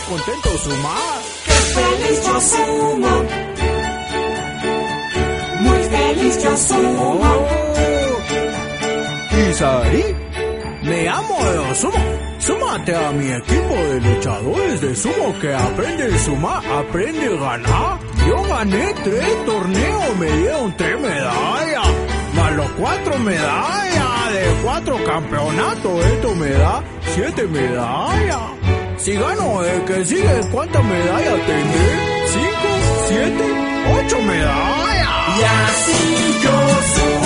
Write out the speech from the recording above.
contento sumar. ¡Qué feliz yo sumo! Muy feliz yo sumo. Isaí, me amo de sumo. Súmate a mi equipo de luchadores de sumo que aprende a sumar, aprende a ganar. Yo gané 3 torneos, me dieron 3 medallas, más los 4 medallas de 4 campeonatos. Esto me da 7 medallas. Si gano el que sigue, ¿cuántas medallas tendré? 5, 7, 8 medallas. Y así yo sumo.